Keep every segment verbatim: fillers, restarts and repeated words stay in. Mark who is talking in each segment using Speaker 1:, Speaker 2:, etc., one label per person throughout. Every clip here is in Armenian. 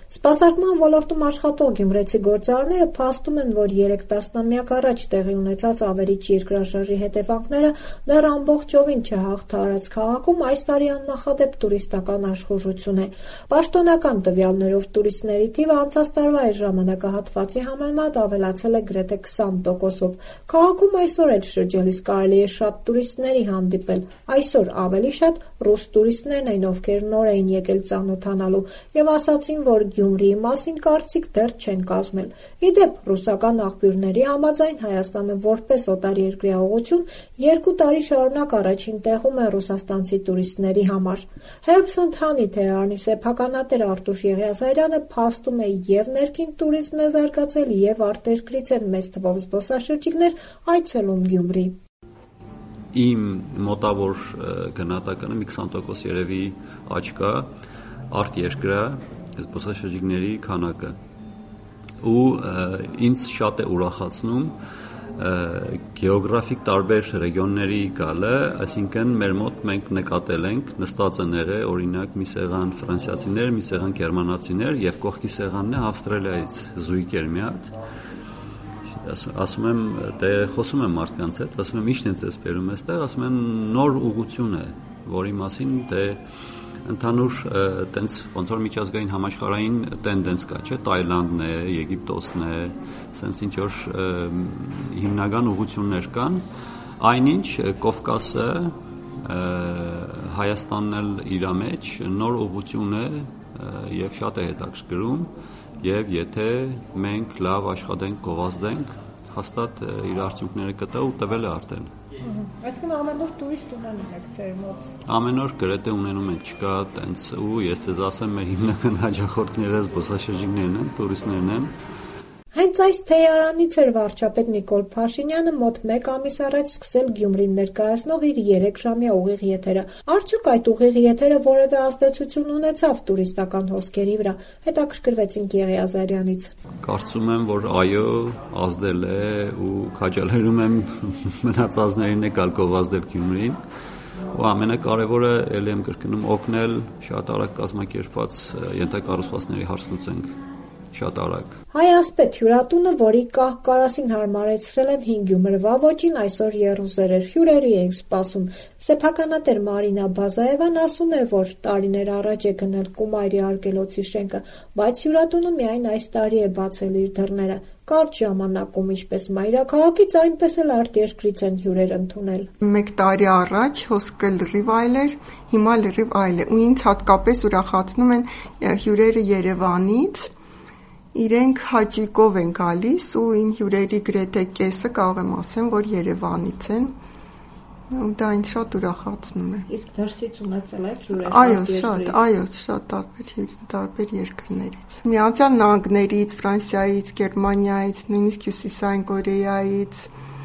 Speaker 1: Սպասարկման ոլորտում աշխատող գյումրեցի գործարարները փաստում են, որ երեք տասնամյակ առաջ տեղի ունեցած ավերիչ երկրաշարժի հետևանքները դեռ ամբողջովին չհաղթահարած քաղաքում այս տարի աննախադեպ տուրիստական աշխուժություն է։ Պաշտոնական տվյալներով տուրիստների թիվը անցած տարվա այս ժամանակահատվածի համեմատ ավելացել է գրեթե քսան տոկոսով։ Քաղաքում այսօր էլ շրջելիս կարելի է շատ տուրիստների հանդիպել։ Այսօր ավելի շատ ռուս տուրիստներն էին, ովքեր նոր էին եկել ծանոթանալու և ասացին, որ Գյումրիի մասին կարծիք դեռ չեն կազմել։ Ի դեպ, ռուսական աղբյուրների համաձայն Հայաստանը որպես օտարերկրյա ուղղություն երկու տարի շարունակ առաջին տեղում է ռուսաստանցի տուրիստների համար։ Herbs and Honey թեյարանի սեփականատեր Արտուշ Եղիազարյանը փաստում է և ներքին տուրիզմն է զարգացել, և արտերկրից են մեծ թվով զբոսաշրջիկներ այցելում Գյումրի։
Speaker 2: Իմ մոտավոր գնահատականը մի քսան տոկոս երևի աճ կա արտերկրյա զբոսաշրջիկների քանակը ու ինձ շատ է ուրախացնում գեոգրաֆիկ տարբեր ռեգիոնների գալը, այսինքն մեր մոտ մենք նկատել ենք նստած են եղել օրինակ մի սեղան ֆրանսիացիներ, մի սեղան գերմանացիներ եւ կողքի սեղանն է Ավստրալիայից զույգ էր մի հատ։ Ասում եմ, դե խոսում եմ մարդկանց հետ, ասում եմ ի՞նչն է ձեզ բերում այստեղ, ասում են նոր ուղղություն է, որի մասին դե ընդհանուր տենց ոնց որ միջազգային համաշխարհային տենդենս կա, չէ՞, Թայլանդն է, Եգիպտոսն է, սենց ինչ որ հիմնական ուղղություններ կան, այնինչ Կովկասը, Հայաստանն էլ իր մեջ նոր ուղղություն է եւ շատ է հետաքրքրում, եւ եթե մենք լավ աշխատենք, գովազդենք, հաստատ իր արդյունքները կտա ու տվել է արդեն։
Speaker 1: Այսինքն ամեն օր տուրիստ ունենում եք ձեր մոտ։
Speaker 2: Ամեն օր գրեթե ունենում ենք, չկա տենց ու ես ձեզ ասեմ, մեր հիմնական հաճախորդները զբոսաշրջիկներն են, տուրիստներն են։
Speaker 1: Հենց այս թեյարանից էր վարչապետ Նիկոլ Փաշինյանը մոտ մեկ ամիս առաջ սկսել Գյումրին ներկայացնող իր երեքժամյա ուղիղ եթերը։ Արդյոք այդ ուղիղ եթերը որևէ ազդեցություն ունեցավ տուրիստական հոսքերի վրա։ Հետաքրքրվեցինք Եղիազարյանից։
Speaker 2: Կարծում եմ, որ այո, ազդել է ու քաջալերում եմ մնացածներին է գալ գովազդել Գյումրին։ Ու ամենակարևորը ելի եմ կրկնում օգնել շատ արագ կազմակերպված ենթակառուցվածքների հարց լուծենք։ Շատ արագ։
Speaker 1: Հայ ասպետ հյուրատունը, որի կահ-կարասին հարմարեցրել են հին Գյումրվա ոճին, այսօր եռուզեր էր, հյուրերի էին սպասում։ Սեփականատեր Մարինա Բազաևան ասում է, որ տարիներ առաջ է գնել Կումայրի արգելոցի շենքը, բայց հյուրատունը միայն այս տարի է բացել իր դռները։ Կարճ ժամանակում ինչպես մայրաքաղաքից, այնպես էլ արտերկրից են հյուրեր ընդունել։
Speaker 3: Մեկ տարի առաջ հոսքը լրիվ այլ էր, հիմա լրիվ այլ է, ու ինձ հատկապես ուրախացնում են հյուրերը Երևանից։ Իրենք հաճիկով են գալիս ու իմ հյուրերի գրեթե կեսը կարող եմ ասեմ, որ Երևանից են։ Ու դա ինձ շատ ուրախացնում է։
Speaker 1: Իսկ դրսից ունեցել եք հյուրեր։
Speaker 3: Այո, շատ, այո, շատ տարբեր տարբեր երկրներից։ Միացյալ Նահանգներից, Ֆրանսիայից, Գերմանիայից, նույնիսկ Հյուսիսային Կորեայից,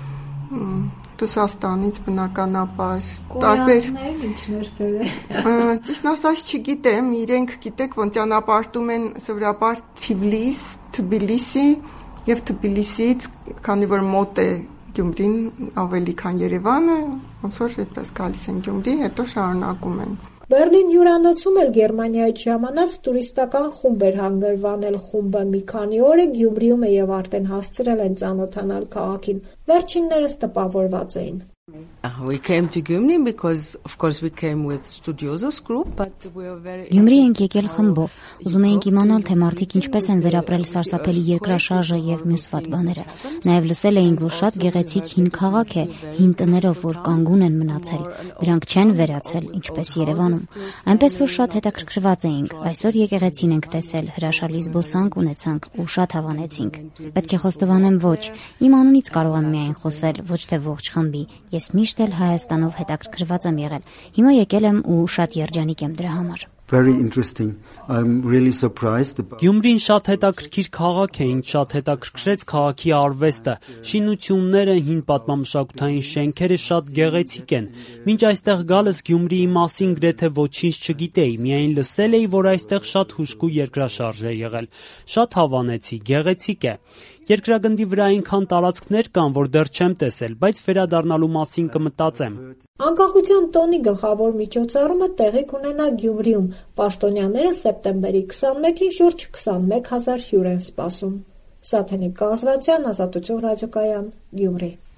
Speaker 3: Ռուսաստանից բնականաբար, տարբեր
Speaker 1: ինչներ դեր։
Speaker 3: Ճիշտն ասած չգիտեմ, իրենք գիտեք ոնց ճանապարհում են սովորաբար Թիֆլիս, Թբիլիսի եւ Թբիլիսից, քանի որ մոտ է Գյումրին ավելի քան Երևանը, ոնց որ այդպես գալիս են Գյումրի, հետո շարունակում են։
Speaker 1: Բեռլին հյուրանոցում էլ Գերմանիայից ժամանած տուրիստական խումբ էր հանգրվանել, խումբը մի քանի օր է Գյումրիում է եւ արդեն հասցրել են ծանոթանալ քաղաքին։ Վերջիններս տպավորված էին։
Speaker 4: We came to Gyumri because of course we came with Studiosos group, but we were very
Speaker 5: Գյումրի ենք եկել խմբով։ Ուզում էինք իմանալ, թե մարդիկ ինչպես են վերապրել սարսափելի երկրաշարժը եւ մյուս վատ բաները։ Նաեւ լսել էինք, որ շատ գեղեցիկ հին քաղաք է, հին տներով, որ կանգուն են մնացել։ Դրանք չեն վերացել, ինչպես Երևանում։ Այնպես որ շատ հետաքրքրված էինք։ Այսօր եկեղեցին ենք տեսել, հրաշալի զբոսանք ունեցանք ու շատ հավանեցինք։ Պետք է խոստովանեմ, ոչ, իմ անունից կարող եմ միայն խոսել, ոչ թե ողջ խմբի։ Ես միշտ էլ Հայաստանով հետաքրքրված եմ եղել։ Հիմա եկել եմ ու շատ երջանիկ եմ դրա համար։
Speaker 6: Very interesting. I'm really surprised.
Speaker 7: Գյումրին շատ հետաքրքիր քաղաք է, ինձ շատ հետաքրքրեց քաղաքի արվեստը, շինությունները, հին պատմամշակութային շենքերը շատ գեղեցիկ են։ Մինչ այստեղ գալս Գյումրիի մասին գրեթե ոչինչ չգիտեի, միայն լսել էի, որ այստեղ շատ հուժկու երկրաշարժ է եղել։ Շատ հավանեցի, գեղեցիկ է։ Երկրագնդի վրա այնքան տարածքներ կան, որ դեռ չեմ տեսել, բայց վերադառնալու մասին կմտածեմ։
Speaker 1: Անկախության տոնի գլխավոր միջոցառումը տեղի կունենա Գյումրիում։ Պաշտոնյաները սեպտեմբերի քսանմեկին շուրջ քսանմեկ հազար հյուր են սպասում։ Սաթենիկ Կաղզվանցյան, Ազատություն ռադիոկայան, Գյումրի։